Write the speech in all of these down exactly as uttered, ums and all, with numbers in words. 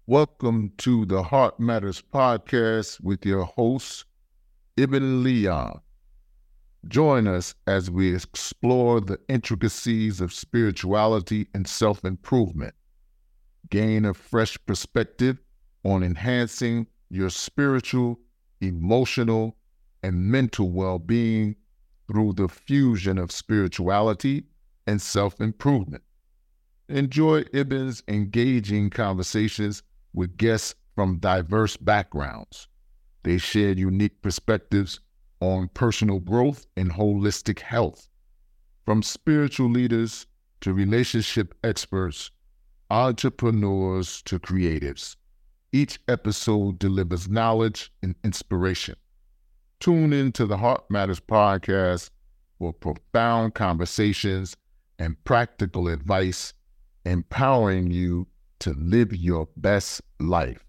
Welcome to the Heart Matters podcast with your host, Ibn Leon. Join us as we explore the intricacies of spirituality and self-improvement. Gain a fresh perspective on enhancing your spiritual, emotional, and mental well-being through the fusion of spirituality and self-improvement. Enjoy Ibn's engaging conversations with guests from diverse backgrounds. They share unique perspectives on personal growth and holistic health. From spiritual leaders to relationship experts, entrepreneurs to creatives, each episode delivers knowledge and inspiration. Tune in to the Heart Matters podcast for profound conversations and practical advice, empowering you to live your best life.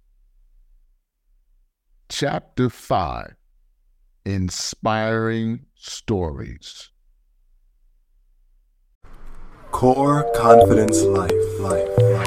Chapter five, Inspiring Stories. Core Confidence Life, Life, Life.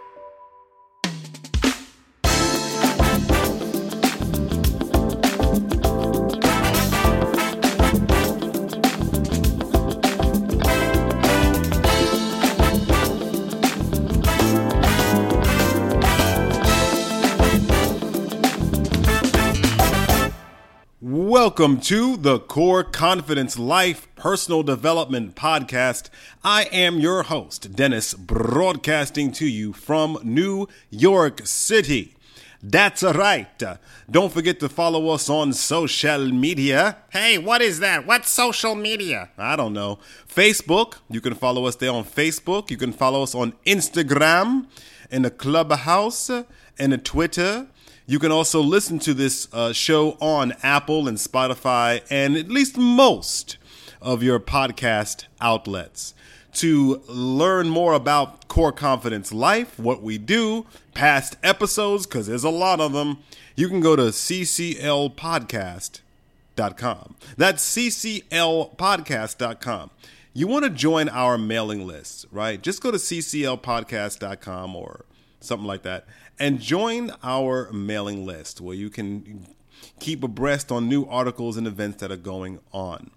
Welcome to the Core Confidence Life Personal Development Podcast. I am your host, Dennis, broadcasting to you from New York City. That's right. Don't forget to follow us on social media. Hey, what is that? What's social media? I don't know. Facebook. You can follow us there on Facebook. You can follow us on Instagram, in the Clubhouse, and the Twitter. You can also listen to this uh, show on Apple and Spotify and at least most of your podcast outlets. To learn more about Core Confidence Life, what we do, past episodes, because there's a lot of them, you can go to c c l podcast dot com. That's c c l podcast dot com. You want to join our mailing list, right? Just go to c c l podcast dot com or something like that, and join our mailing list where you can keep abreast on new articles and events that are going on.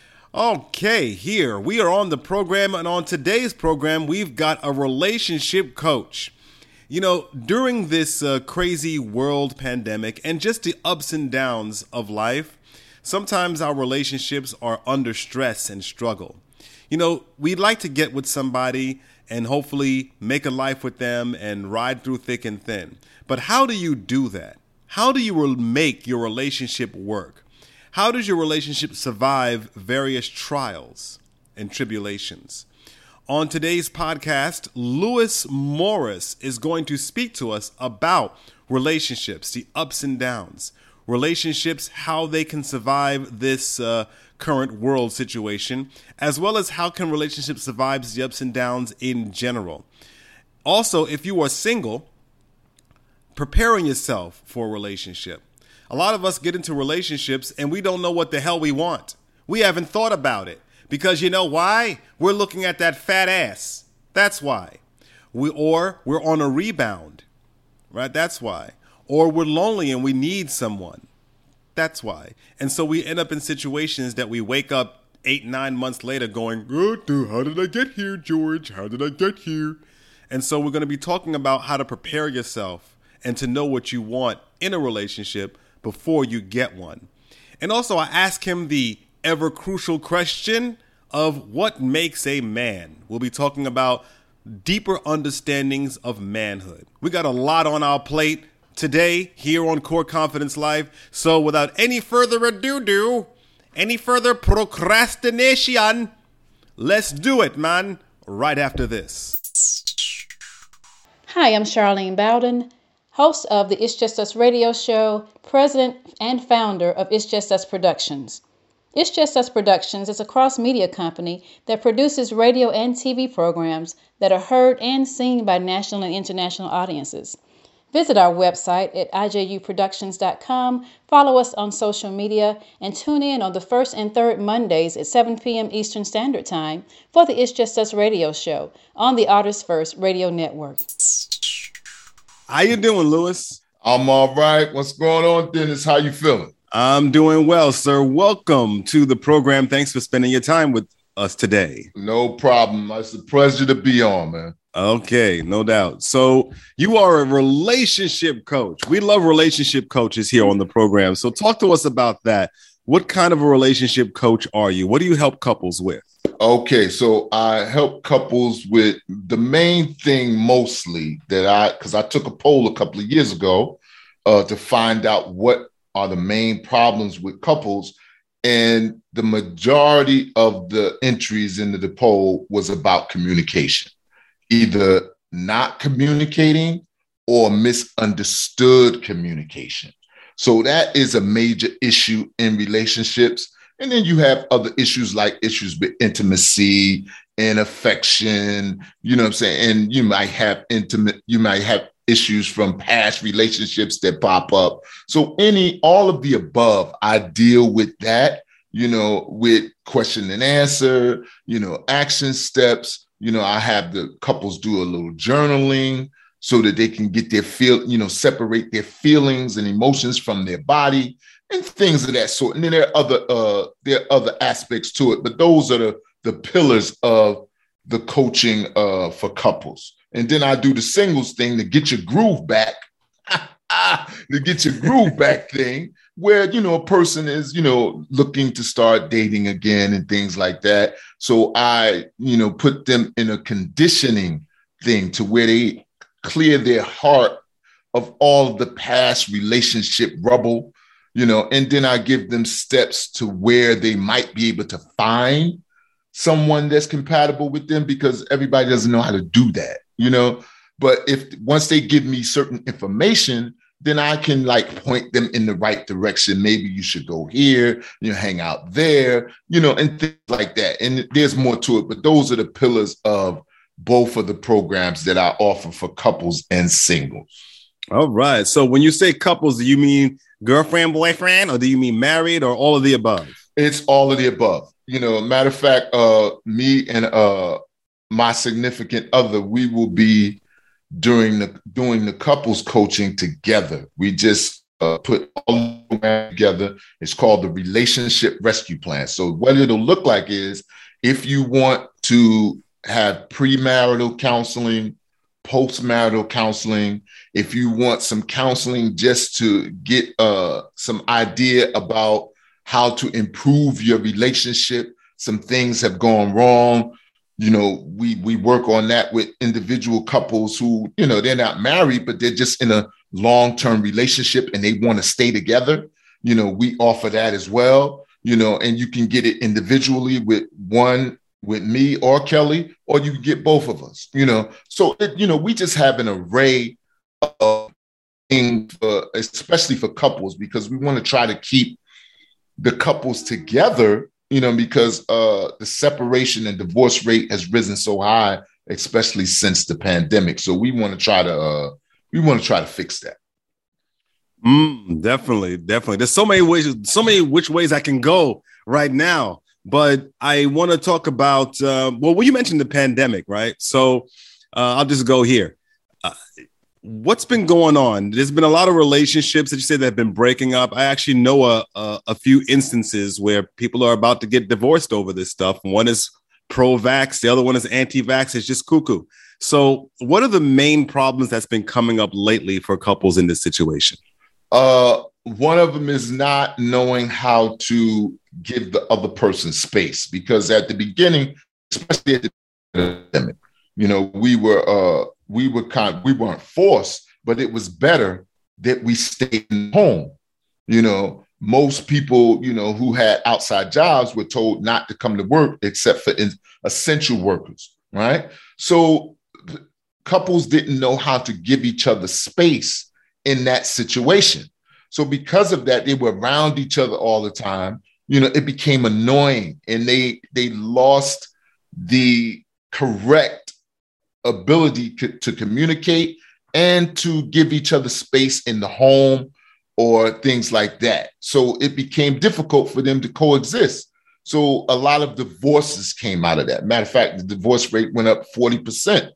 Okay, here we are on the program, and on today's program, we've got a relationship coach. You know, during this uh, crazy world pandemic and just the ups and downs of life, sometimes our relationships are under stress and struggle. You know, we'd like to get with somebody and hopefully make a life with them and ride through thick and thin. But how do you do that? How do you make your relationship work? How does your relationship survive various trials and tribulations? On today's podcast, Lewis Morris is going to speak to us about relationships, the ups and downs, relationships, how they can survive this uh, current world situation, as well as how can relationships survive the ups and downs in general. Also, if you are single, preparing yourself for a relationship. A lot of us get into relationships and we don't know what the hell we want. We haven't thought about it because you know why? We're looking at that fat ass. That's why. We or we're on a rebound, right? That's why. Or we're lonely and we need someone. That's why. And so we end up in situations that we wake up eight, nine months later going, oh, dude, how did I get here, George? How did I get here? And so we're going to be talking about how to prepare yourself and to know what you want in a relationship before you get one. And also I ask him the ever crucial question of what makes a man. We'll be talking about deeper understandings of manhood. We got a lot on our plate today here on Core Confidence Life. So without any further ado, any further procrastination, let's do it, man, right after this. Hi, I'm Charlene Bowden, host of the It's Just Us radio show, president and founder of It's Just Us Productions. It's Just Us Productions is a cross-media company that produces radio and T V programs that are heard and seen by national and international audiences. Visit our website at i j u productions dot com, follow us on social media, and tune in on the first and third Mondays at seven p.m. Eastern Standard Time for the It's Just Us radio show on the Artists First Radio Network. How you doing, Lewis? I'm all right. What's going on, Dennis? How you feeling? I'm doing well, sir. Welcome to the program. Thanks for spending your time with us today. No problem. It's a pleasure to be on, man. Okay, no doubt. So you are a relationship coach. We love relationship coaches here on the program. So talk to us about that. What kind of a relationship coach are you? What do you help couples with? Okay, so I help couples with the main thing mostly that I, because I took a poll a couple of years ago uh, to find out what are the main problems with couples. And the majority of the entries into the poll was about communication. Either not communicating or misunderstood communication. So that is a major issue in relationships. And then you have other issues like issues with intimacy and affection, you know what I'm saying? And you might have intimate, you might have issues from past relationships that pop up. So any, all of the above, I deal with that, you know, with question and answer, you know, action steps. You know, I have the couples do a little journaling so that they can get their feel, you know, separate their feelings and emotions from their body and things of that sort. And then there are other uh, there are other aspects to it, but those are the the pillars of the coaching uh, for couples. And then I do the singles thing to get your groove back, to get your groove back thing, where, you know, a person is, you know, looking to start dating again and things like that. So I, you know, put them in a conditioning thing to where they clear their heart of all of the past relationship rubble, you know, and then I give them steps to where they might be able to find someone that's compatible with them, because everybody doesn't know how to do that, you know. But if once they give me certain information, then I can like point them in the right direction. Maybe you should go here, you know, hang out there, you know, and things like that. And there's more to it, but those are the pillars of both of the programs that I offer for couples and singles. All right. So when you say couples, do you mean girlfriend, boyfriend, or do you mean married, or all of the above? It's all of the above. You know, matter of fact, uh, me and uh, my significant other, we will be doing the doing the couples coaching together. We just uh, put all together. It's called the Relationship Rescue Plan. So what it'll look like is, if you want to have premarital counseling, postmarital counseling, if you want some counseling just to get uh, some idea about how to improve your relationship, some things have gone wrong. You know, we we work on that with individual couples who, you know, they're not married, but they're just in a long-term relationship and they want to stay together. You know, we offer that as well, you know, and you can get it individually with one, with me or Kelly, or you can get both of us, you know. So, it, you know, we just have an array of things, for, especially for couples, because we want to try to keep the couples together, you know, because uh, the separation and divorce rate has risen so high, especially since the pandemic. So we want to try to uh, we want to try to fix that. Mm, definitely, definitely. There's so many ways, so many which ways I can go right now. But I want to talk about, uh, well, well, you mentioned the pandemic, right? So uh, I'll just go here. Uh, what's been going on? There's been a lot of relationships that you say that have been breaking up. I actually know a, a, a few instances where people are about to get divorced over this stuff. One is pro-vax, the other one is anti-vax. It's just cuckoo. So what are the main problems that's been coming up lately for couples in this situation? Uh, one of them is not knowing how to give the other person space, because at the beginning, especially at the pandemic, you know, we were uh, we were kind we weren't forced, but it was better that we stayed home. You know, most people, you know, who had outside jobs were told not to come to work except for essential workers, right? So couples didn't know how to give each other space in that situation. So because of that, they were around each other all the time. You know, it became annoying, and they they lost the correct ability to, to communicate and to give each other space in the home or things like that. So it became difficult for them to coexist. So a lot of divorces came out of that. Matter of fact, the divorce rate went up forty percent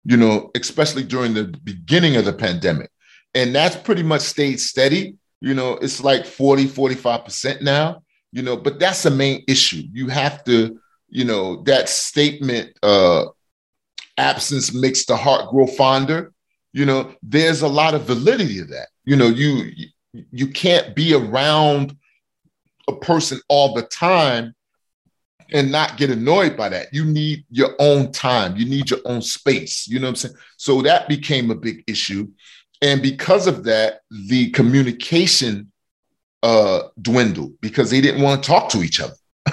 you know, especially during the beginning of the pandemic. And that's pretty much stayed steady. You know, it's like forty, forty-five percent now, you know, but that's the main issue. You have to, you know, that statement, uh, absence makes the heart grow fonder. You know, there's a lot of validity to that. You know, you you can't be around a person all the time and not get annoyed by that. You need your own time. You need your own space. You know what I'm saying? So that became a big issue. And because of that, the communication uh, dwindled because they didn't want to talk to each other.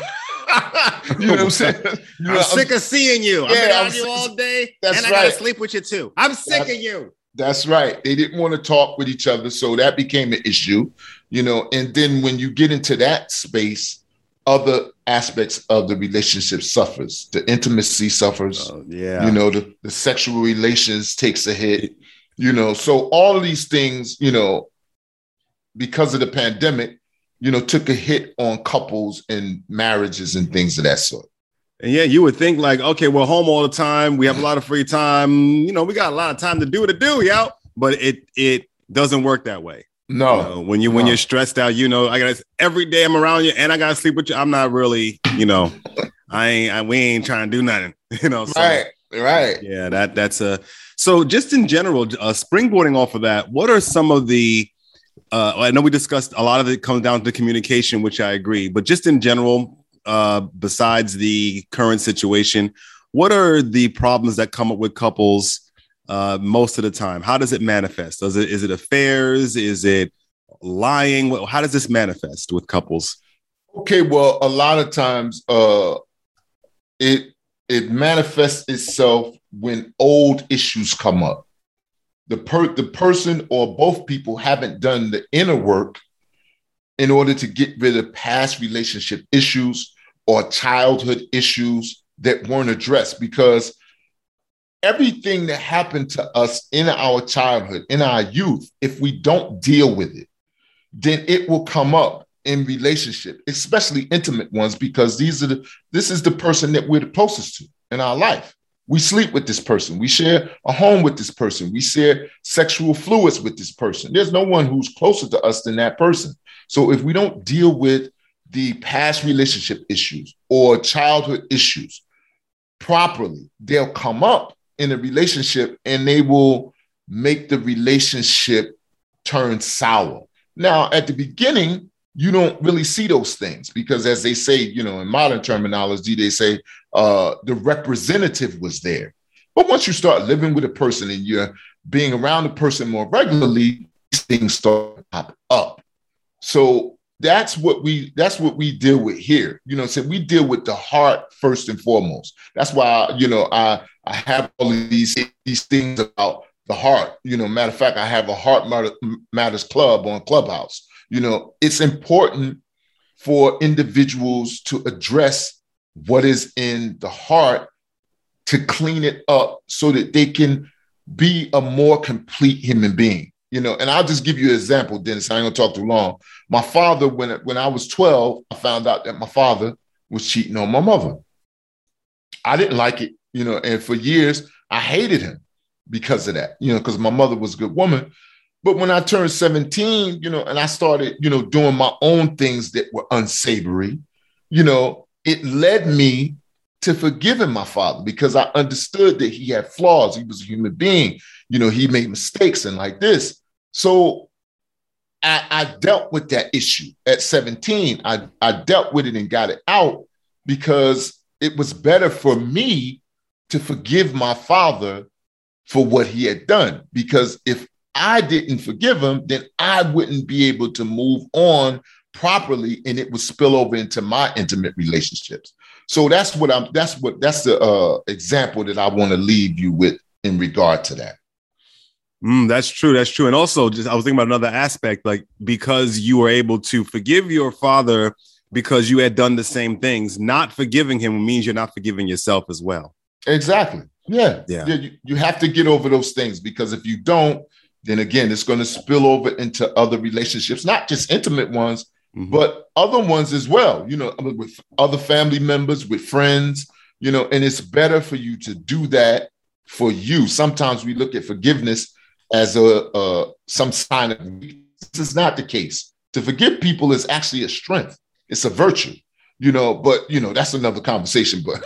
You know what I'm saying? You know, I'm sick I'm, of seeing you. Yeah, I've been I'm on you all day, that's and I right. gotta sleep with you too. I'm sick that's, of you. That's right. They didn't want to talk with each other, so that became an issue. You know, and then when you get into that space, other aspects of the relationship suffers. The intimacy suffers. Oh, yeah. You know, the, the sexual relations takes a hit. You know, so all of these things, you know, because of the pandemic, you know, took a hit on couples and marriages and things of that sort. And yeah, you would think like, okay, we're home all the time. We have a lot of free time. You know, we got a lot of time to do what to do, yo. But it it doesn't work that way. No. You know, when you no. when you're stressed out, you know, I got every day I'm around you and I gotta sleep with you. I'm not really, you know, I ain't I, we ain't trying to do nothing. You know, so, right, right. Yeah, that that's a so just in general, uh, springboarding off of that, what are some of the Uh, I know we discussed a lot of it comes down to communication, which I agree. But just in general, uh, besides the current situation, what are the problems that come up with couples uh, most of the time? How does it manifest? Does it is it affairs? Is it lying? How does this manifest with couples? Okay, well, a lot of times uh, it it manifests itself when old issues come up. The per the person or both people haven't done the inner work in order to get rid of past relationship issues or childhood issues that weren't addressed, because everything that happened to us in our childhood, in our youth, if we don't deal with it, then it will come up in relationship, especially intimate ones, because these are the this is the person that we're the closest to in our life. We sleep with this person. We share a home with this person. We share sexual fluids with this person. There's no one who's closer to us than that person. So if we don't deal with the past relationship issues or childhood issues properly, they'll come up in a relationship and they will make the relationship turn sour. Now, at the beginning, you don't really see those things because, as they say, you know, in modern terminology, they say uh, the representative was there. But once you start living with a person and you're being around a person more regularly, these things start to pop up. So that's what we that's what we deal with here. You know, so we deal with the heart first and foremost. That's why, you know, I I have all of these these things about the heart. You know, matter of fact, I have a Heart Matters Club on Clubhouse. You know, it's important for individuals to address what is in the heart to clean it up so that they can be a more complete human being. You know, and I'll just give you an example, Dennis. I ain't gonna talk too long. My father, when, when I was twelve, I found out that my father was cheating on my mother. I didn't like it, you know, and for years I hated him because of that, you know, because my mother was a good woman. But when I turned seventeen, you know, and I started, you know, doing my own things that were unsavory, you know, it led me to forgiving my father because I understood that he had flaws. He was a human being. You know, he made mistakes and like this. So I, I dealt with that issue at seventeen. I, I dealt with it and got it out because it was better for me to forgive my father for what he had done. Because if I didn't forgive him, then I wouldn't be able to move on properly and it would spill over into my intimate relationships. So that's what I'm, that's what, that's the uh, example that I want to leave you with in regard to that. Mm, that's true. That's true. And also just, I was thinking about another aspect, like because you were able to forgive your father because you had done the same things, not forgiving him means you're not forgiving yourself as well. Exactly. Yeah. Yeah. yeah you, you have to get over those things because if you don't, then again, it's going to spill over into other relationships, not just intimate ones, mm-hmm. but other ones as well, you know, with other family members, with friends, you know, and it's better for you to do that for you. Sometimes we look at forgiveness as a uh, some sign of weakness. This is not the case. To forgive people is actually a strength. It's a virtue, you know, but, you know, that's another conversation. But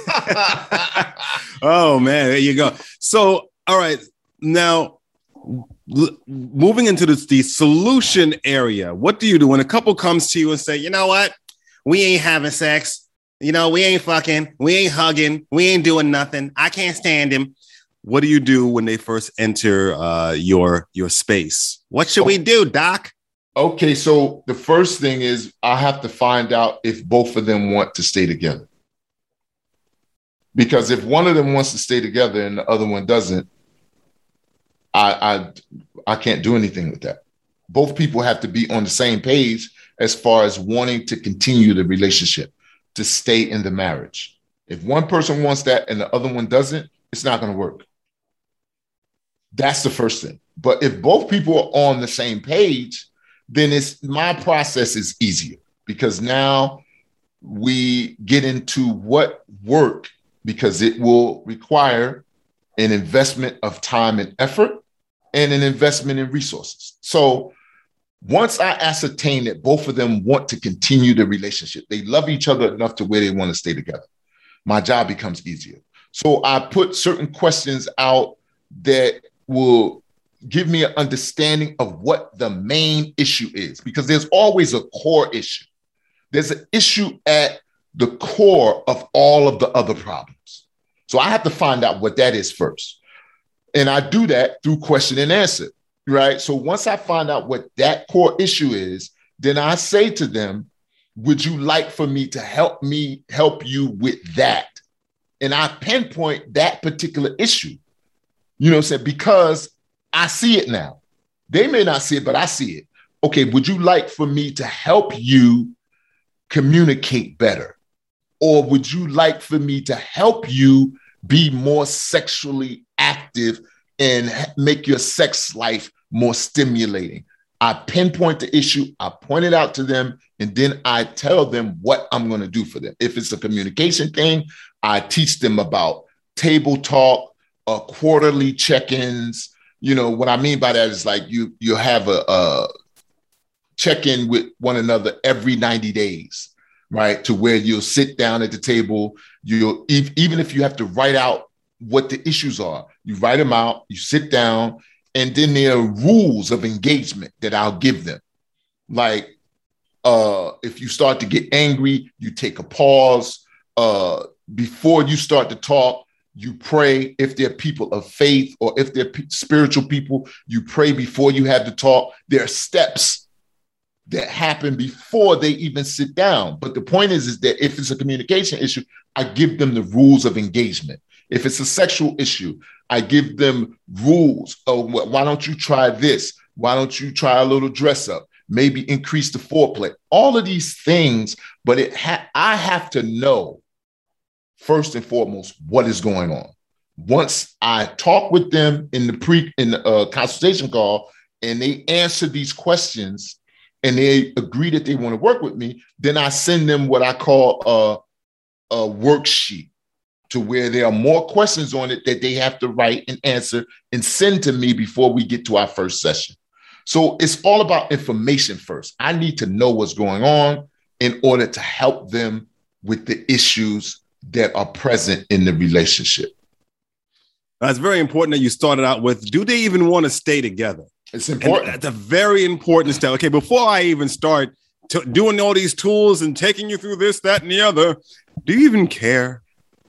oh, man, there you go. So, all right. Now, l- moving into the, the solution area, what do you do when a couple comes to you and say, you know what? We ain't having sex. You know, we ain't fucking. We ain't hugging. We ain't doing nothing. I can't stand him. What do you do when they first enter uh, your your space? What should we do, Doc? Okay, so the first thing is I have to find out if both of them want to stay together. Because if one of them wants to stay together and the other one doesn't, I I I can't do anything with that. Both people have to be on the same page as far as wanting to continue the relationship, to stay in the marriage. If one person wants that and the other one doesn't, it's not going to work. That's the first thing. But if both people are on the same page, then it's my process is easier, because now we get into what work, because it will require an investment of time and effort and an investment in resources. So once I ascertain that both of them want to continue the relationship, they love each other enough to where they want to stay together, my job becomes easier. So I put certain questions out that will give me an understanding of what the main issue is, because there's always a core issue. There's an issue at the core of all of the other problems. So I have to find out what that is first. And I do that through question and answer, right? So once I find out what that core issue is, then I say to them, would you like for me to help me help you with that? And I pinpoint that particular issue, you know what I'm saying? Because I see it now. They may not see it, but I see it. Okay, would you like for me to help you communicate better? Or would you like for me to help you be more sexually active and make your sex life more stimulating? I pinpoint the issue, I point it out to them, and then I tell them what I'm going to do for them. If it's a communication thing, I teach them about table talk, uh, quarterly check-ins. You know, what I mean by that is like you you have a, a check-in with one another every ninety days, right? To where you'll sit down at the table. You'll, even if you have to write out what the issues are, you write them out, you sit down, and then there are rules of engagement that I'll give them. Like, uh, if you start to get angry, you take a pause. Uh, before you start to talk, you pray. If they're people of faith or if they're p- spiritual people, you pray before you have to talk. There are steps that happen before they even sit down. But the point is, is that if it's a communication issue, I give them the rules of engagement. If it's a sexual issue, I give them rules. Oh, why don't you try this? Why don't you try a little dress up? Maybe increase the foreplay. All of these things, but it ha- I have to know first and foremost what is going on. Once I talk with them in the pre in the uh, consultation call, and they answer these questions, and they agree that they want to work with me, then I send them what I call a, a worksheet, to where there are more questions on it that they have to write and answer and send to me before we get to our first session. So it's all about information first. I need to know what's going on in order to help them with the issues that are present in the relationship. That's very important that you started out with, do they even want to stay together? It's important. And that's a very important step. Okay, before I even start t- doing all these tools and taking you through this, that, and the other, do you even care?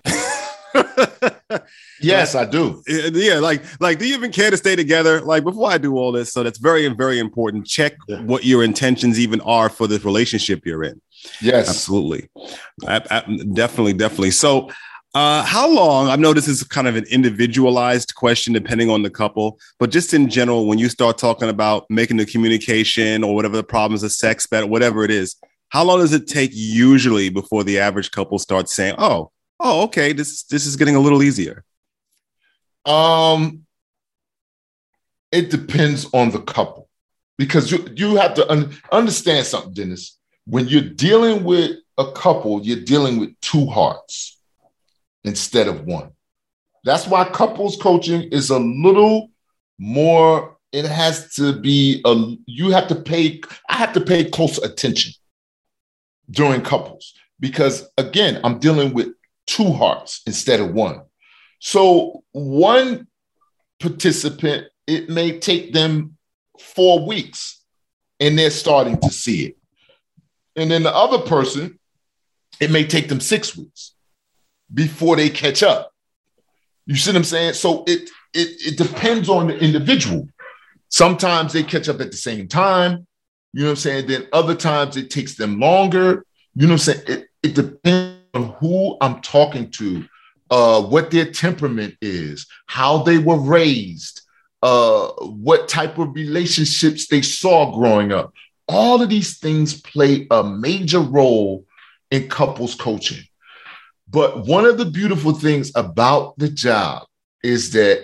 Yes, I do. Yeah, like, like, do you even care to stay together? Like, before I do all this, so that's very, very important. Check yeah. what your intentions even are for the relationship you're in. Yes, absolutely, I, I, definitely, definitely. So, uh, how long? I know this is kind of an individualized question depending on the couple, but just in general, when you start talking about making the communication or whatever the problems of sex, better, whatever it is, how long does it take usually before the average couple starts saying, "Oh, oh, okay, this this is getting a little easier"? Um, it depends on the couple, because you you have to un- understand something, Dennis. When you're dealing with a couple, you're dealing with two hearts instead of one. That's why couples coaching is a little more, it has to be, a, you have to pay, I have to pay close attention during couples because, again, I'm dealing with two hearts instead of one. So one participant, it may take them four weeks and they're starting to see it. And then the other person, it may take them six weeks before they catch up. You see what I'm saying? So it, it, it depends on the individual. Sometimes they catch up at the same time. You know what I'm saying? Then other times it takes them longer. You know what I'm saying? It, it depends on who I'm talking to, uh, what their temperament is, how they were raised, uh, what type of relationships they saw growing up. All of these things play a major role in couples coaching. But one of the beautiful things about the job is that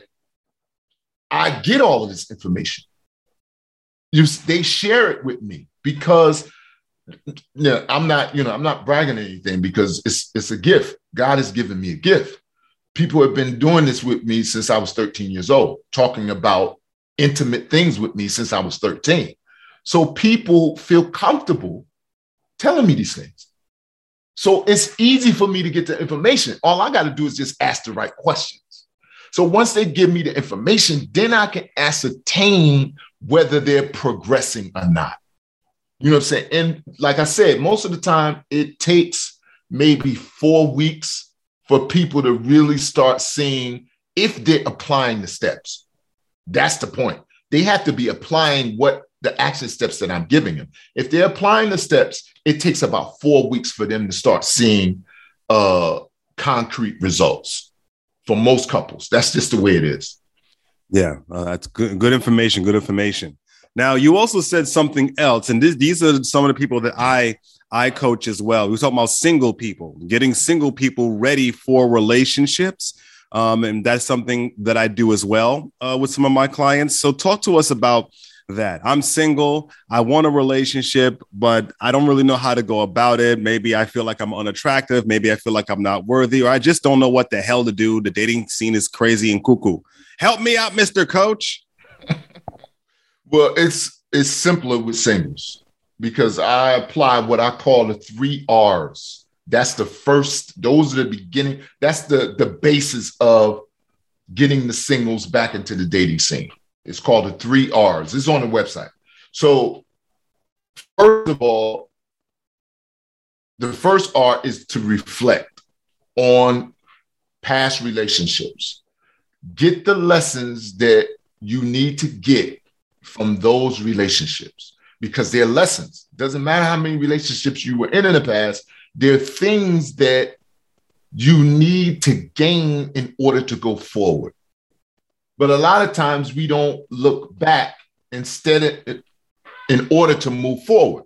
I get all of this information. You, they share it with me because you know, I'm not, you know, I'm not bragging or anything because it's it's a gift. God has given me a gift. People have been doing this with me since I was thirteen years old, talking about intimate things with me since I was thirteen. So people feel comfortable telling me these things. So it's easy for me to get the information. All I got to do is just ask the right questions. So once they give me the information, then I can ascertain whether they're progressing or not. You know what I'm saying? And like I said, most of the time it takes maybe four weeks for people to really start seeing if they're applying the steps. That's the point. They have to be applying what the action steps that I'm giving them. If they're applying the steps, it takes about four weeks for them to start seeing uh, concrete results. For most couples, that's just the way it is. Yeah, uh, that's good. Good information. Good information. Now, you also said something else, and this, these are some of the people that I I coach as well. We were talking about single people, getting single people ready for relationships, um, and that's something that I do as well uh, with some of my clients. So, talk to us about that. I'm single. I want a relationship, but I don't really know how to go about it. Maybe I feel like I'm unattractive. Maybe I feel like I'm not worthy, or I just don't know what the hell to do. The dating scene is crazy and cuckoo. Help me out, Mister Coach. Well, it's it's simpler with singles because I apply what I call the three R's. That's the first, those are the beginning. That's the, the basis of getting the singles back into the dating scene. It's called the three R's. It's on the website. So first of all, the first R is to reflect on past relationships. Get the lessons that you need to get from those relationships because they're lessons. Doesn't matter how many relationships you were in in the past. They're things that you need to gain in order to go forward. But a lot of times we don't look back instead of, in order to move forward.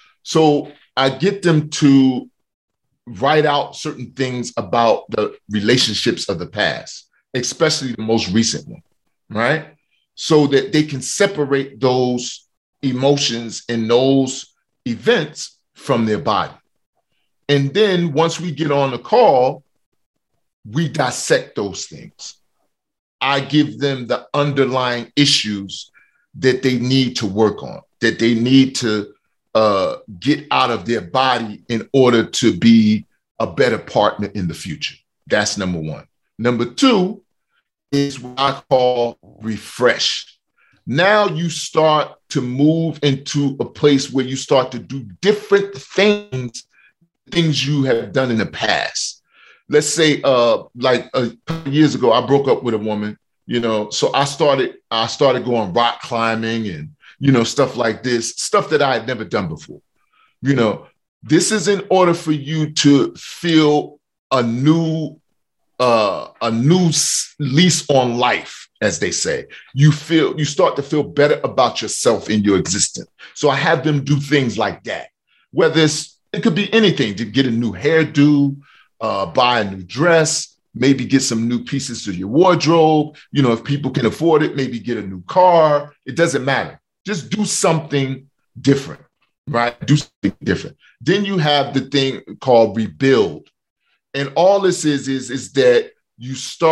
So I get them to write out certain things about the relationships of the past, especially the most recent one, right? So that they can separate those emotions and those events from their body. And then once we get on the call, we dissect those things. I give them the underlying issues that they need to work on, that they need to uh, get out of their body in order to be a better partner in the future. That's number one. Number two is what I call refresh. Now you start to move into a place where you start to do different things, things you have done in the past. Let's say, uh, like a couple years ago, I broke up with a woman, you know, so I started, I started going rock climbing and, you know, stuff like this, stuff that I had never done before. You know, this is in order for you to feel a new, uh, a new lease on life, as they say. You feel, you start to feel better about yourself in your existence. So I have them do things like that, whether it's, it could be anything, to get a new hairdo, uh, buy a new dress, maybe get some new pieces to your wardrobe. You know, if people can afford it, maybe get a new car. It doesn't matter. Just do something different, right? Do something different. Then you have the thing called rebuild. And all this is, is, is that you start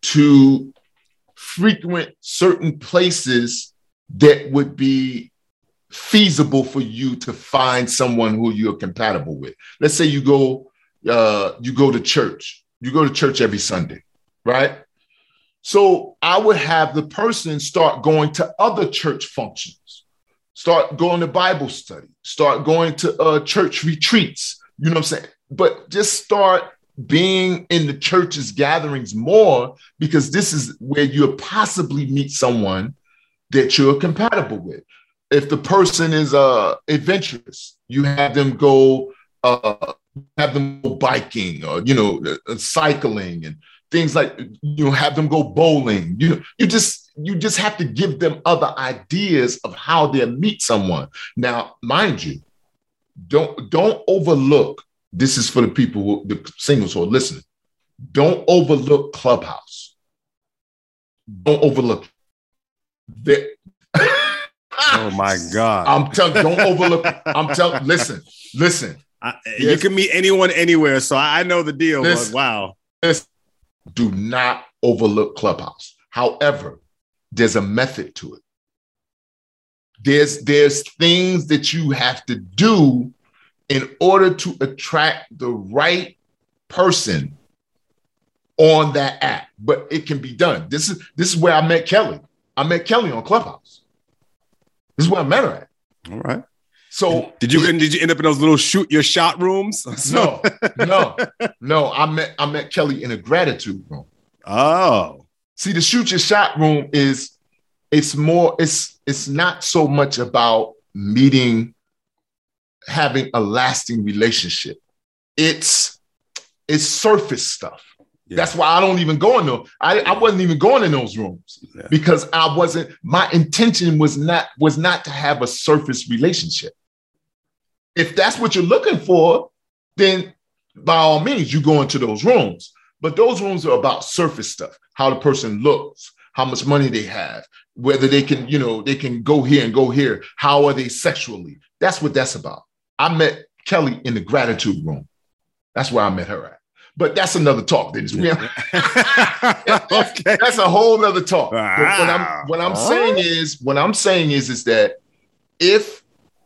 to frequent certain places that would be feasible for you to find someone who you're compatible with. Let's say you go, uh, you go to church. You go to church every Sunday, right? So I would have the person start going to other church functions, start going to Bible study, start going to uh, church retreats. You know what I'm saying? But just start being in the church's gatherings more, because this is where you'll possibly meet someone that you're compatible with. If the person is uh, adventurous, you have them go uh, have them go biking, or you know, uh, cycling and things like, you know, have them go bowling. You know, you just you just have to give them other ideas of how they'll meet someone. Now, mind you, don't don't overlook. This is for the people, who, the singles who are listening. Don't overlook Clubhouse. Don't overlook it. Oh my God! I'm telling. Don't overlook. I'm telling. Listen, listen. I, you can meet anyone anywhere, so I know the deal. Listen, but wow. Listen, do not overlook Clubhouse. However, there's a method to it. There's there's things that you have to do in order to attract the right person on that app. But it can be done. This is this is where I met Kelly. I met Kelly on Clubhouse. This is where I met her at. All right. So did you did you end up in those little shoot your shot rooms? No, no, no. I met I met Kelly in a gratitude room. Oh, see, the shoot your shot room is it's more it's it's not so much about meeting, having a lasting relationship. It's it's surface stuff. Yeah. That's why I don't even go in those. I, I wasn't even going in those rooms yeah. because I wasn't. My intention was not was not to have a surface relationship. If that's what you're looking for, then by all means, you go into those rooms. But those rooms are about surface stuff: how the person looks, how much money they have, whether they can, you know, they can go here and go here. How are they sexually? That's what that's about. I met Kelly in the gratitude room. That's where I met her at. But that's another talk. Dennis. Yeah. Okay. That's a whole other talk. Wow. But what I'm what I'm saying is, what I'm saying is, is that if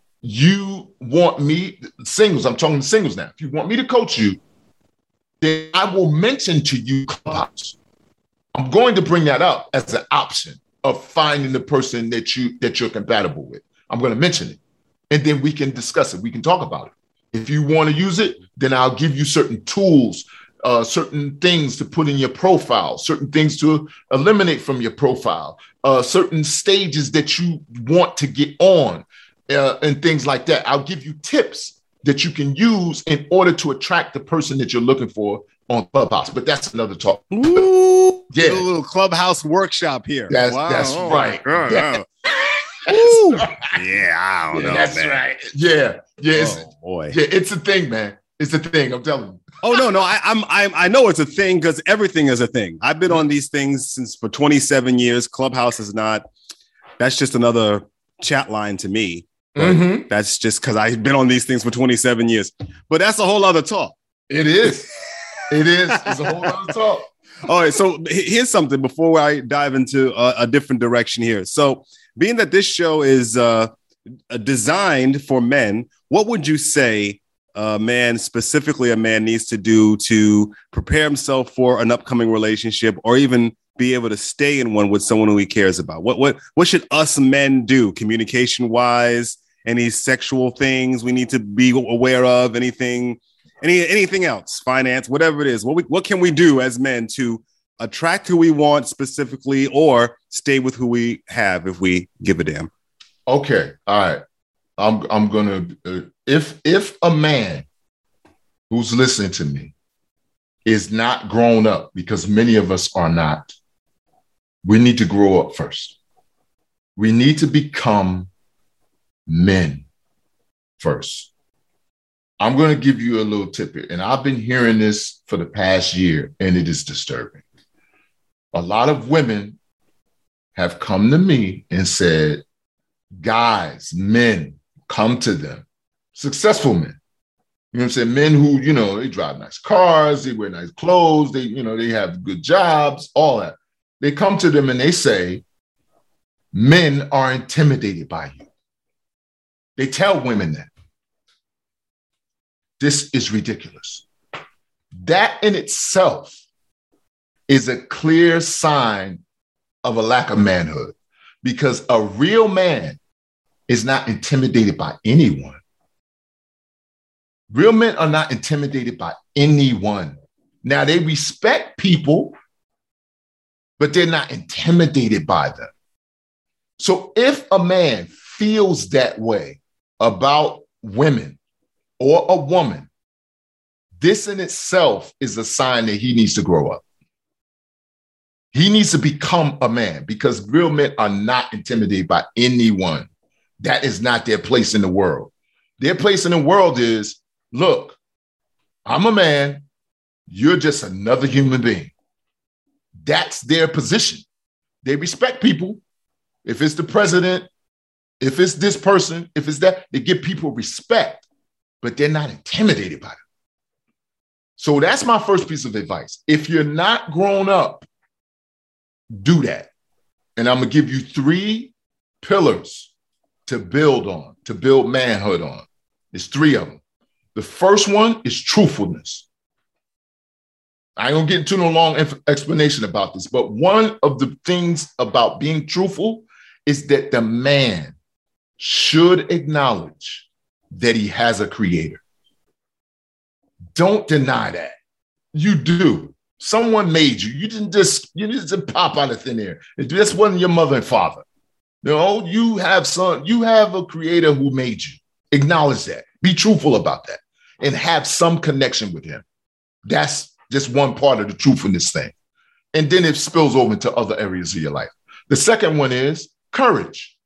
you want me, singles, I'm talking to singles now. If you want me to coach you, then I will mention to you Clubhouse. I'm going to bring that up as an option of finding the person that you that you're compatible with. I'm going to mention it, and then we can discuss it. We can talk about it. If you want to use it, then I'll give you certain tools, uh, certain things to put in your profile, certain things to eliminate from your profile, uh, certain stages that you want to get on, uh, and things like that. I'll give you tips that you can use in order to attract the person that you're looking for on Clubhouse. But that's another talk. Ooh, yeah, a little Clubhouse workshop here. That's, wow. that's oh, right. Oh, yeah. Ooh. Yeah, I don't yeah, know. That's man. right. Yeah, yeah. It's, oh boy. Yeah, it's a thing, man. It's a thing. I'm telling you. Oh no, no. I, I'm, I'm, I know it's a thing because everything is a thing. I've been on these things since for twenty-seven years. Clubhouse is not. That's just another chat line to me. Mm-hmm. That's just because I've been on these things for twenty-seven years. But that's a whole other talk. It is. It is. It's a whole other talk. All right. So here's something before I dive into a, a different direction here. So. Being that this show is uh, designed for men, what would you say a man, specifically a man, needs to do to prepare himself for an upcoming relationship or even be able to stay in one with someone who he cares about? What what what should us men do communication-wise? Any sexual things we need to be aware of? Anything, any anything else? Finance, whatever it is. What we, what can we do as men to attract who we want specifically, or stay with who we have if we give a damn? Okay, all right. I'm I'm gonna uh, if if a man who's listening to me is not grown up, because many of us are not, we need to grow up first. We need to become men first. I'm going to give you a little tip here, and I've been hearing this for the past year, and it is disturbing. A lot of women have come to me and said, guys, men, come to them, successful men, You know what I'm saying? Men who, you know, they drive nice cars, they wear nice clothes, they, you know, they have good jobs, all that. They come to them and they say, men are intimidated by you. They tell women that. This is ridiculous. That in itself is a clear sign of a lack of manhood, because a real man is not intimidated by anyone. Real men are not intimidated by anyone. Now, they respect people, but they're not intimidated by them. So if a man feels that way about women or a woman, this in itself is a sign that he needs to grow up. He needs to become a man, because real men are not intimidated by anyone. That is not their place in the world. Their place in the world is, look, I'm a man. You're just another human being. That's their position. They respect people. If it's the president, if it's this person, if it's that, they give people respect, but they're not intimidated by them. So that's my first piece of advice. If you're not grown up, do that. And I'm going to give you three pillars to build on, to build manhood on. There's three of them. The first one is truthfulness. I ain't going to get into no long explanation about this, but one of the things about being truthful is that the man should acknowledge that he has a creator. Don't deny that. You do. Someone made you. You didn't just, you didn't just pop out of thin air. This wasn't your mother and father. You know, you have some, you have a creator who made you. Acknowledge that. Be truthful about that and have some connection with him. That's just one part of the truthfulness thing. And then it spills over into other areas of your life. The second one is courage.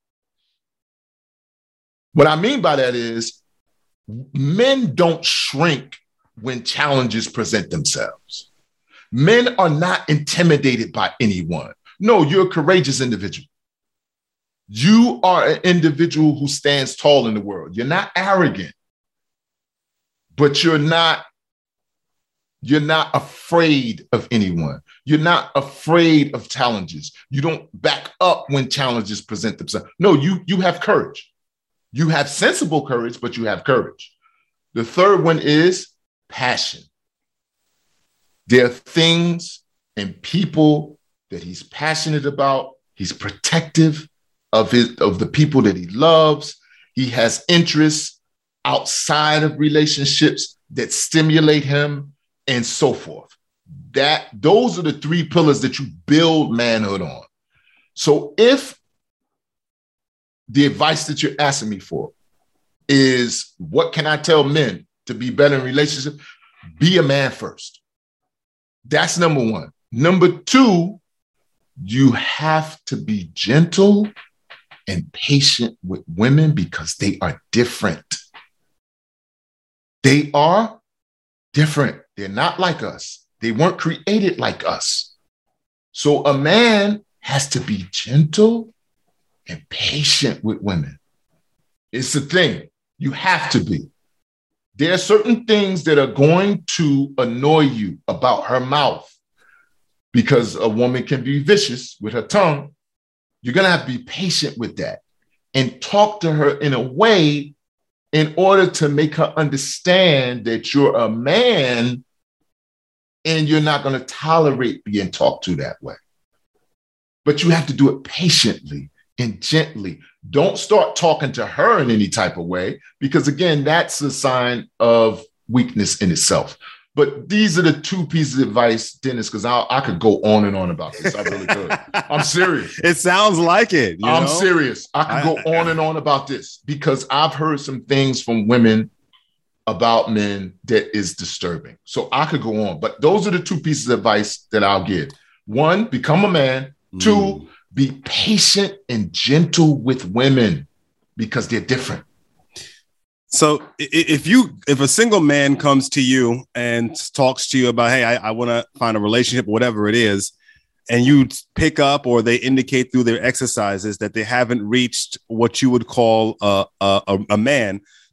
What I mean by that is men don't shrink when challenges present themselves. Men are not intimidated by anyone. No, you're a courageous individual. You are an individual who stands tall in the world. You're not arrogant, but you're not, you're not afraid of anyone. You're not afraid of challenges. You don't back up when challenges present themselves. No, you, you have courage. You have sensible courage, but you have courage. The third one is passion. There are things and people that he's passionate about. He's protective of his, of the people that he loves. He has interests outside of relationships that stimulate him, and so forth. That those are the three pillars that you build manhood on. So if the advice that you're asking me for is, what can I tell men to be better in relationships? Be a man first. That's number one. Number two, you have to be gentle and patient with women because they are different. They are different. They're not like us. They weren't created like us. So a man has to be gentle and patient with women. It's the thing. You have to be. There are certain things that are going to annoy you about her mouth, because a woman can be vicious with her tongue. You're going to have to be patient with that and talk to her in a way in order to make her understand that you're a man and you're not going to tolerate being talked to that way. But you have to do it patiently and gently. Don't start talking to her in any type of way, because again, that's a sign of weakness in itself. But these are the two pieces of advice, Dennis, because I, I could go on and on about this. I really could. I'm serious. It sounds like it. You I'm know? serious. I could go I, on and on about this because I've heard some things from women about men that is disturbing. So I could go on, but those are the two pieces of advice that I'll give. One, become a man. Mm. Two, be patient and gentle with women because they're different. So if you, if a single man comes to you and talks to you about, hey, I, I want to find a relationship, whatever it is, and you pick up or they indicate through their exercises that they haven't reached what you would call a, a, a man,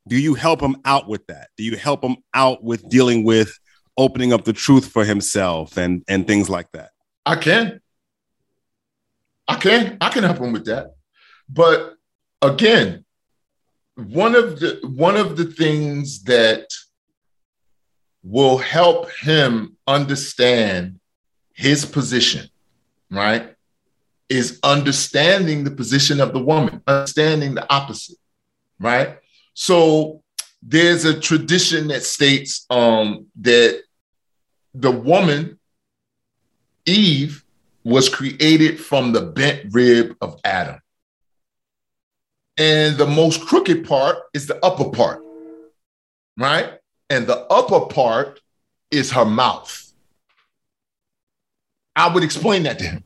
do you help him out with that? Do you help him out with dealing with opening up the truth for himself and, and things like that? I can. I can. I can help him with that. But again, one of the one of the things that will help him understand his position, right, is understanding the position of the woman, understanding the opposite, right? So there's a tradition that states um, that the woman, Eve, was created from the bent rib of Adam. And the most crooked part is the upper part, right? And the upper part is her mouth. I would explain that to him.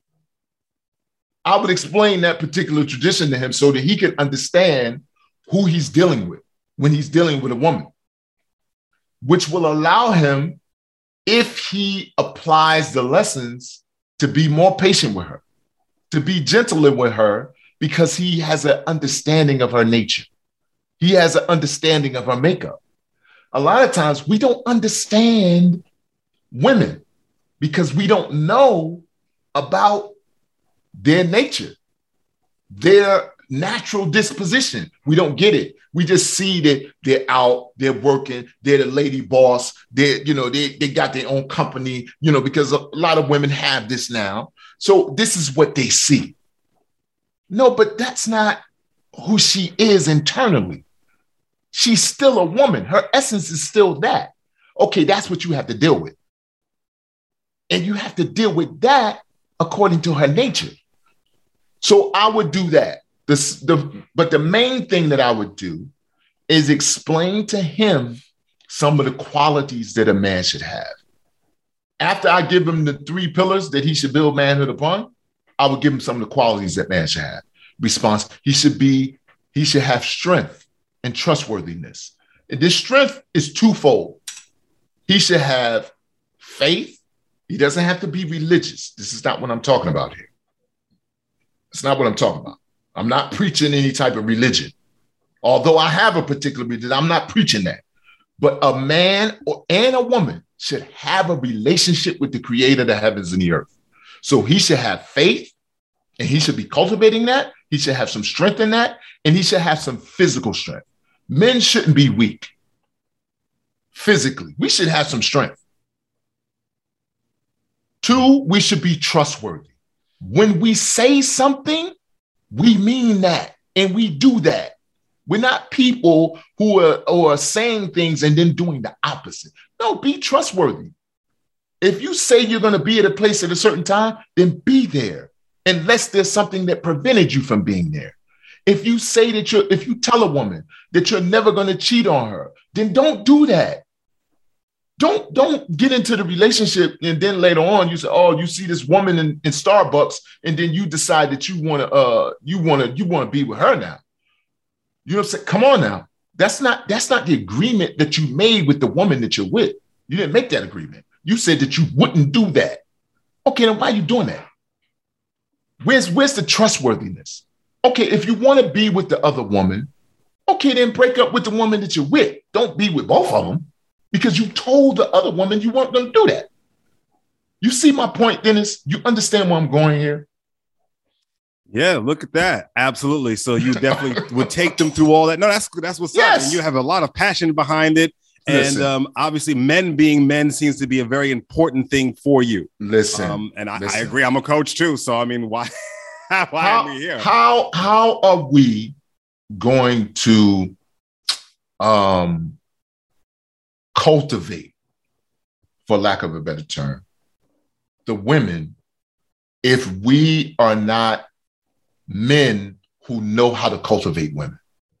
I would explain that particular tradition to him so that he can understand who he's dealing with when he's dealing with a woman, which will allow him, if he applies the lessons, to be more patient with her, to be gentler with her, because he has an understanding of her nature. He has an understanding of her makeup. A lot of times we don't understand women because we don't know about their nature, their natural disposition. We don't get it. We just see that they're out, they're working, they're the lady boss, they're, you know, they, they got their own company, you know, because a lot of women have this now. So this is what they see. No, but that's not who she is internally. She's still a woman. Her essence is still that. Okay, that's what you have to deal with. And you have to deal with that according to her nature. So I would do that. This, the, but the main thing that I would do is explain to him some of the qualities that a man should have. After I give him the three pillars that he should build manhood upon, I would give him some of the qualities that man should have. Response, he should be, he should have strength and trustworthiness. And this strength is twofold. He should have faith. He doesn't have to be religious. This is not what I'm talking about here. It's not what I'm talking about. I'm not preaching any type of religion. Although I have a particular religion, I'm not preaching that. But a man or, and a woman should have a relationship with the creator of the heavens and the earth. So he should have faith, and he should be cultivating that. He should have some strength in that, and he should have some physical strength. Men shouldn't be weak physically. We should have some strength. Two, we should be trustworthy. When we say something, we mean that, and we do that. We're not people who are, who are saying things and then doing the opposite. No, be trustworthy. If you say you're going to be at a place at a certain time, then be there, unless there's something that prevented you from being there. If you say that you're, if you tell a woman that you're never going to cheat on her, then don't do that. Don't, don't get into the relationship and then later on you say, oh, you see this woman in, in Starbucks, and then you decide that you want to, uh, you want to, you want to be with her now. You know what I'm saying? Come on now. That's not, that's not the agreement that you made with the woman that you're with. You didn't make that agreement. You said that you wouldn't do that. Okay, then why are you doing that? Where's, where's the trustworthiness? Okay, if you want to be with the other woman, okay, then break up with the woman that you're with. Don't be with both of them, because you told the other woman you weren't going to do that. You see my point, Dennis? You understand where I'm going here? Yeah, look at that. Absolutely. So you definitely would take them through all that. No, that's that's what's yes. up. And you have a lot of passion behind it. Listen. And um, obviously, men being men seems to be a very important thing for you. Listen. Um, and I, listen. I agree. I'm a coach too. So, I mean, why, why how, are we here? How, how are we going to um, cultivate, for lack of a better term, the women if we are not men who know how to cultivate women?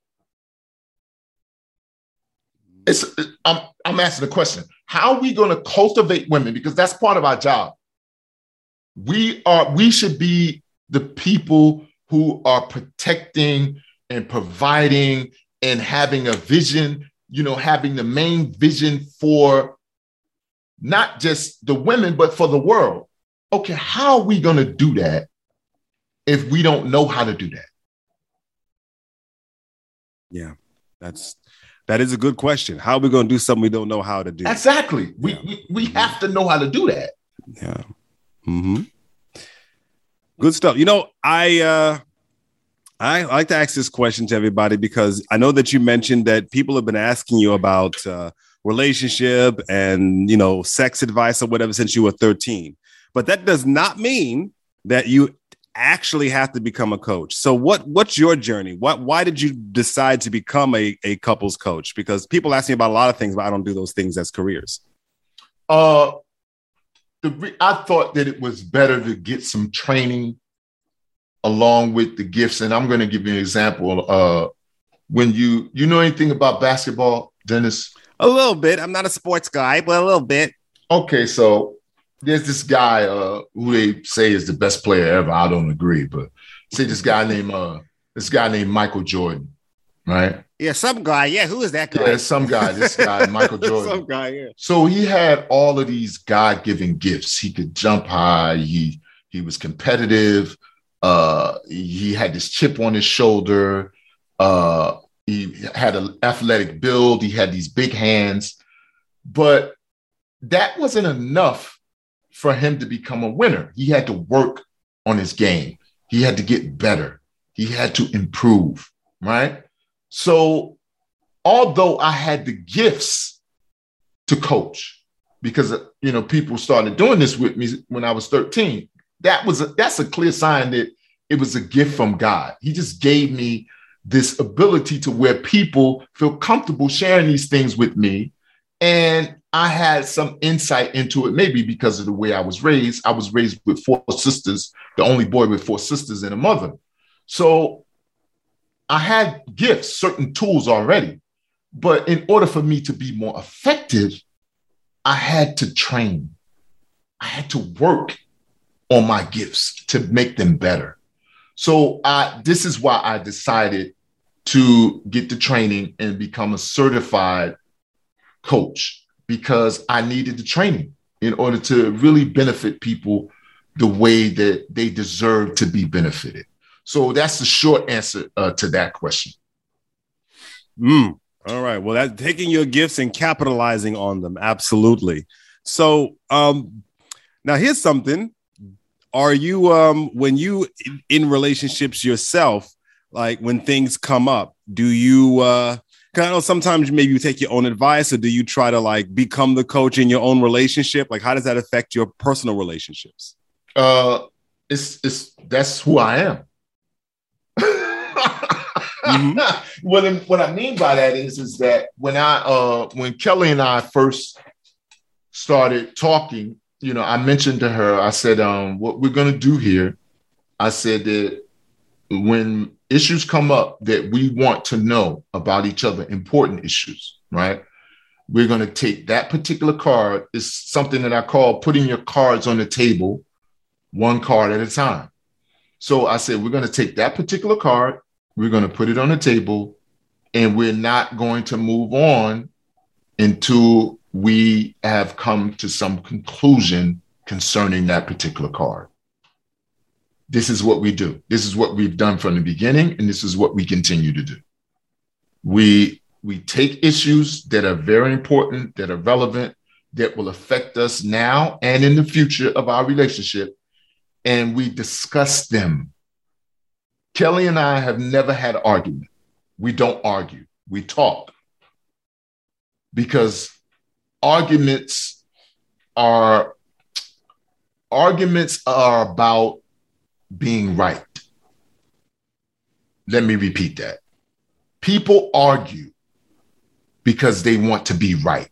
It's, I'm, I'm asking the question, how are we going to cultivate women? Because that's part of our job. We are, we should be the people who are protecting and providing and having a vision, you know, having the main vision for not just the women, but for the world. Okay, how are we going to do that if we don't know how to do that? Yeah. That's that is a good question. How are we going to do something we don't know how to do? Exactly. We Yeah. we, we have to know how to do that. Yeah. Mm-hmm. Good stuff. You know, I uh, I like to ask this question to everybody because I know that you mentioned that people have been asking you about uh, relationship and, you know, sex advice or whatever since you were thirteen. But that does not mean that you actually have to become a coach. So what what's your journey? What why did you decide to become a, a couples coach? Because people ask me about a lot of things, but I don't do those things as careers. Uh, the re- I thought that it was better to get some training along with the gifts. And I'm going to give you an example. Uh, when you you know anything about basketball, Dennis? A little bit. I'm not a sports guy, but a little bit. Okay, so there's this guy uh, who they say is the best player ever. I don't agree, but say this guy named uh, this guy named Michael Jordan, right? Yeah, some guy. Yeah, who is that guy? Yeah, some guy. This guy, Michael Jordan. Some guy. Yeah. So he had all of these God-given gifts. He could jump high. He he was competitive. Uh, he had this chip on his shoulder. Uh, he had an athletic build. He had these big hands, but that wasn't enough for him to become a winner. He had to work on his game. He had to get better. He had to improve, right? So although I had the gifts to coach, because, you know, people started doing this with me when I was thirteen, that was a, that's a clear sign that it was a gift from God. He just gave me this ability to where people feel comfortable sharing these things with me. And I had some insight into it, maybe because of the way I was raised. I was raised with four sisters, the only boy with four sisters and a mother. So I had gifts, certain tools already. But in order for me to be more effective, I had to train. I had to work on my gifts to make them better. So I, this is why I decided to get the training and become a certified coach, because I needed the training in order to really benefit people the way that they deserve to be benefited. So that's the short answer uh, to that question. Mm. All right. Well, that's taking your gifts and capitalizing on them. Absolutely. So um, now here's something. Are you, um, when you in, in relationships yourself, like when things come up, do you, uh, cause I know sometimes maybe you take your own advice, or do you try to like become the coach in your own relationship? Like, how does that affect your personal relationships? Uh, it's, it's, that's who I am. Mm-hmm. what, I, what I mean by that is, is that when I, uh, when Kelly and I first started talking, you know, I mentioned to her, I said, um, what we're going to do here, I said that when issues come up that we want to know about each other, important issues, right? We're going to take that particular card. It's something that I call putting your cards on the table, one card at a time. So I said, we're going to take that particular card, we're going to put it on the table, and we're not going to move on until we have come to some conclusion concerning that particular card. This is what we do. This is what we've done from the beginning, and this is what we continue to do. We, we take issues that are very important, that are relevant, that will affect us now and in the future of our relationship, and we discuss them. Kelly and I have never had an argument. We don't argue. We talk. Because arguments are arguments are about being right. Let me repeat that. People argue because they want to be right.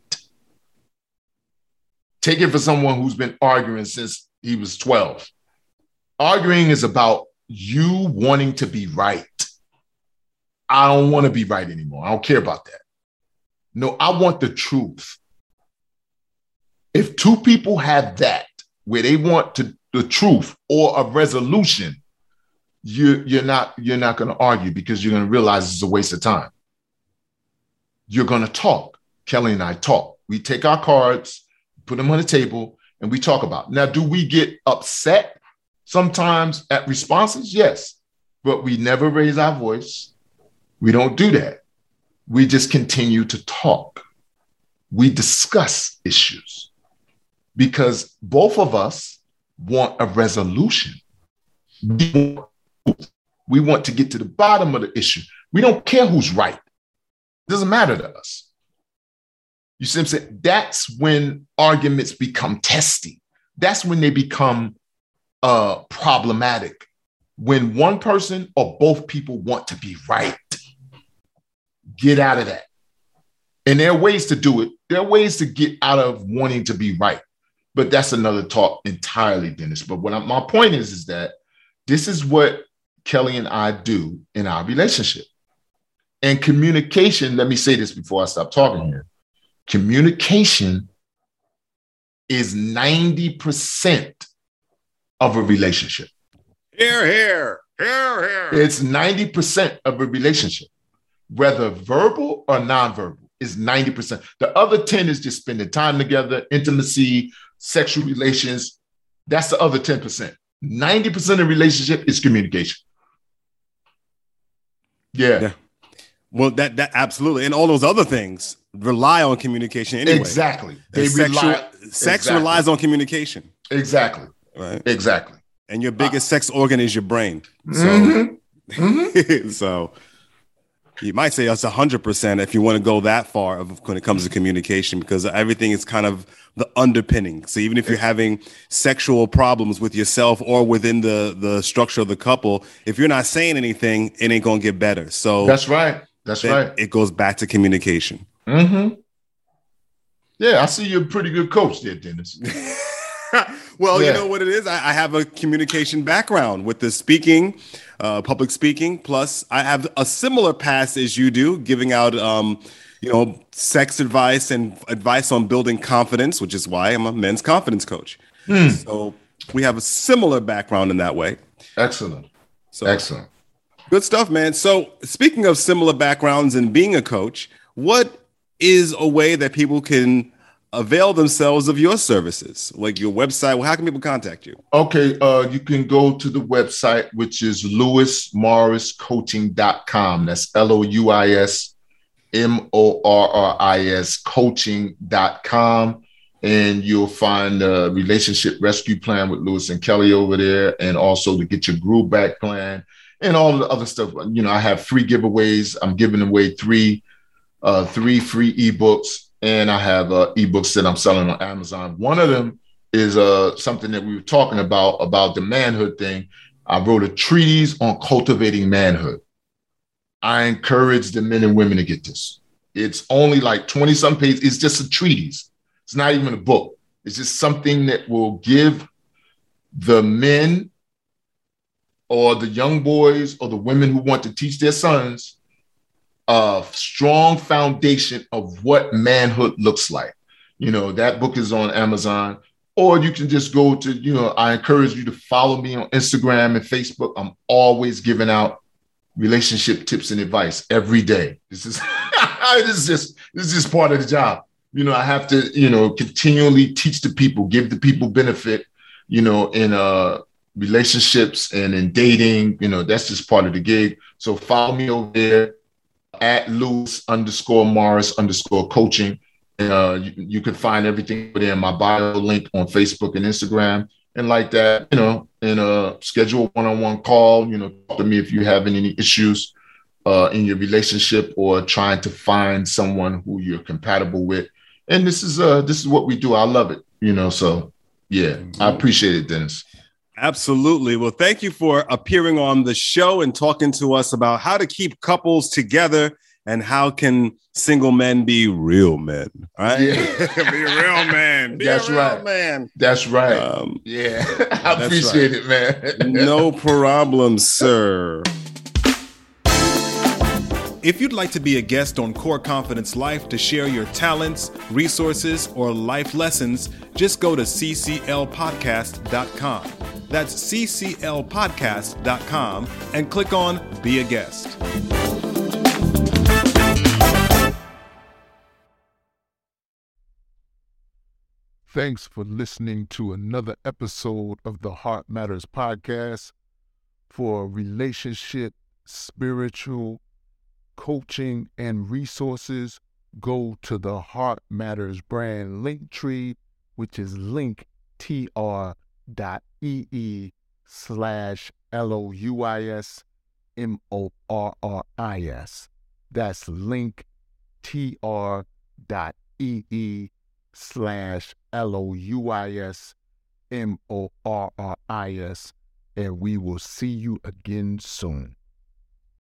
Take it for someone who's been arguing since he was twelve. Arguing is about you wanting to be right. I don't want to be right anymore. I don't care about that. No, I want the truth. If two people have that, where they want to, the truth or a resolution, you, you're not, you're not going to argue, because you're going to realize it's a waste of time. You're going to talk. Kelly and I talk. We take our cards, put them on the table, and we talk about it. Now, do we get upset sometimes at responses? Yes, but we never raise our voice. We don't do that. we just continue to talk. We discuss issues because both of us want a resolution. We want, we want to get to the bottom of the issue. We don't care who's right. It doesn't matter to us. You see what I'm saying? That's when arguments become testy. That's when they become uh, problematic. When one person or both people want to be right. Get out of that. And there are ways to do it. There are ways to get out of wanting to be right. But that's another talk entirely, Dennis. But what I, my point is, is that this is what Kelly and I do in our relationship. And communication, let me say this before I stop talking here. Communication is ninety percent of a relationship. Here, here, here, here. It's ninety percent of a relationship. Whether verbal or nonverbal, is ninety percent. The other ten is just spending time together, intimacy, sexual relations. That's the other ten percent. ninety percent of relationship is communication. Yeah. yeah. Well, that that absolutely. And all those other things rely on communication anyway. Exactly. They sexual, rely. Sex exactly. relies on communication. Exactly. Right. Exactly. And your biggest uh, sex organ is your brain. So, mm-hmm. Mm-hmm. so you might say that's one hundred percent if you want to go that far of, when it comes to communication, because everything is kind of the underpinning. So even if you're having sexual problems with yourself or within the, the structure of the couple, if you're not saying anything, it ain't going to get better. So that's right. That's right. It goes back to communication. Mm-hmm. Yeah, I see you're a pretty good coach there, Dennis. Well, yeah. You know what it is? I, I have a communication background with the speaking, uh, public speaking. Plus, I have a similar past as you do, giving out, um, you know, sex advice and advice on building confidence, which is why I'm a men's confidence coach. Mm. So we have a similar background in that way. Excellent. So, Excellent. Good stuff, man. So speaking of similar backgrounds and being a coach, what is a way that people can avail themselves of your services, like your website? Well, how can people contact you? Okay, uh, you can go to the website, which is louis morris coaching dot com. That's L O U I S M O R R I S coaching dot com. And you'll find a relationship rescue plan with Lewis and Kelly over there, and also to get your groove back plan and all the other stuff. You know, I have free giveaways. I'm giving away three, uh, three free ebooks. And I have uh, ebooks that I'm selling on Amazon. One of them is uh, something that we were talking about, about the manhood thing. I wrote a treatise on cultivating manhood. I encourage the men and women to get this. It's only like twenty some pages. It's just a treatise. It's not even a book. It's just something that will give the men or the young boys or the women who want to teach their sons a strong foundation of what manhood looks like. You know, that book is on Amazon, or you can just go to, you know, I encourage you to follow me on Instagram and Facebook. I'm always giving out relationship tips and advice every day. This is, this is just, this is just part of the job. You know, I have to, you know, continually teach the people, give the people benefit, you know, in uh, relationships and in dating. You know, that's just part of the gig. So follow me over there at Louis underscore Morris underscore coaching. Uh, you, you can find everything there in my bio link on Facebook and Instagram. And like that, you know, and uh, schedule a one-on-one call, you know, talk to me if you have any issues uh, in your relationship or trying to find someone who you're compatible with. And this is uh, this is what we do. I love it, you know, so yeah, I appreciate it, Dennis. Absolutely. Well, thank you for appearing on the show and talking to us about how to keep couples together and how can single men be real men, right? Yeah. Be a real man. Be That's a real right. man. That's right. Um, yeah, I appreciate right. it, man. No problem, sir. If you'd like to be a guest on Core Confidence Life to share your talents, resources, or life lessons, just go to c c l podcast dot com. That's c c l podcast dot com and click on Be a Guest. Thanks for listening to another episode of the Heart Matters podcast for relationship, spiritual, coaching, and resources, go to the Heart Matters brand link tree, which is linktr.ee slash L-O-U-I-S M-O-R-R-I-S. That's linktr.ee slash L-O-U-I-S M O R R I S, and we will see you again soon.